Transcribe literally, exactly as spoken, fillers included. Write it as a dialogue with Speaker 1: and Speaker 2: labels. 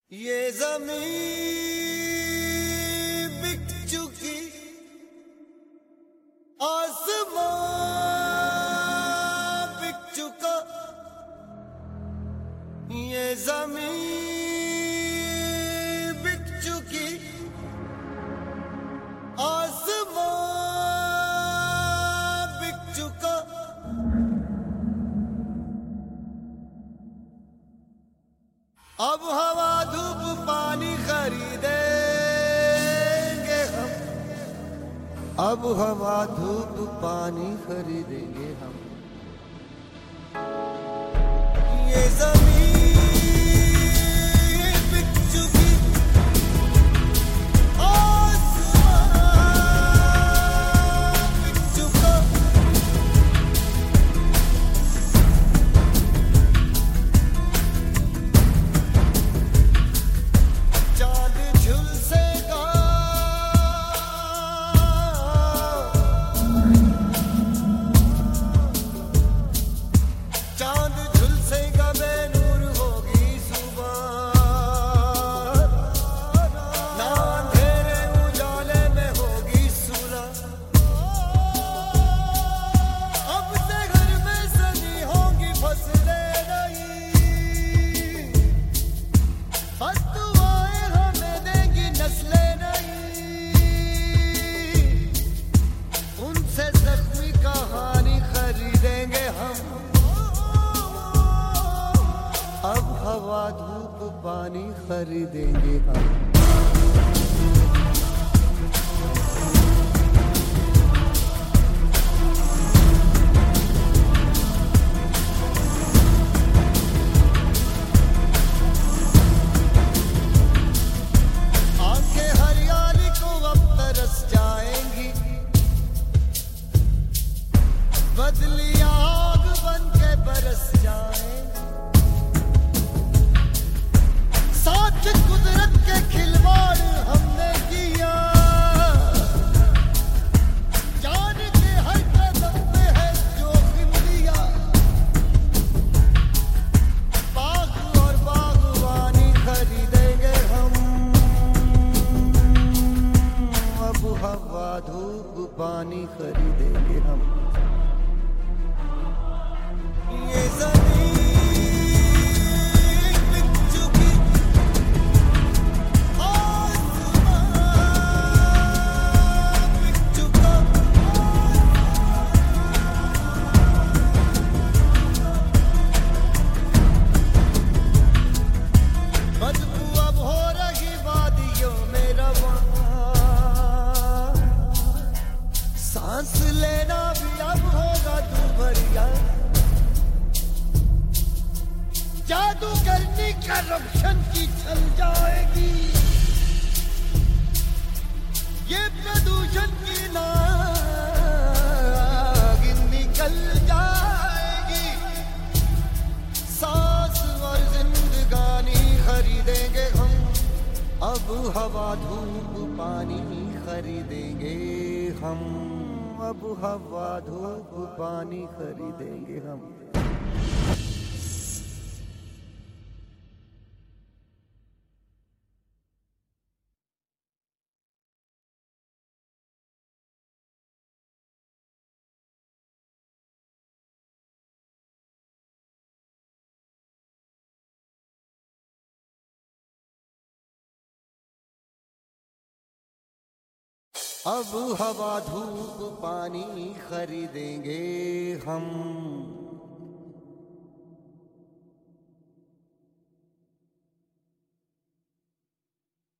Speaker 1: ये ज़मीन बिक चुकी, आसमान बिक चुका। ये ज़मीन बिक चुकी, आसमान बिक चुका। अब हवा धूप पानी खरीदेंगे हम, अब हवा धूप पानी खरीदेंगे हम। ये ज़मीन बिक चुकी, आसमान बिक चुका। चांद झुलसेगा, चांद झुलसेगा, बेनूर होगी सुबह। ना अंधेरे उजाले में होगी सुलह। अब से घर में सनी होंगी फसलें नहीं, फतवाएं हमें देंगी नस्लें नहीं। उनसे जख्मी कहानी खरीदेंगे हम, अब हवा धूप पानी खरीदेंगे हम। आंखें हरियाली को अब तरस जाएंगी, बदली आग बन के बरस जाएंगी। साथ कुदरत के खिलवाड़ हमने किया, जान के हर कदम पे है जोखिम लिया। बाग और बागवानी खरीदेंगे हम, अब हवा धूप पानी खरीदेंगे हम। ये ज़मीन बिक चुकी, आसमान बिक चुका। बदबू अब हो रही वादियों में रवां, सांस लेना भी अब होगा दूभरिया। जादूगरनी करप्शन की चल जाएगी, ये प्रदूषण की नागिन निकल जाएगी। सांस और जिंदगानी खरीदेंगे हम, अब हवा धूप पानी खरीदेंगे हम, अब हवा धूप पानी खरीदेंगे हम। अब हवा धूप पानी खरीदेंगे हम।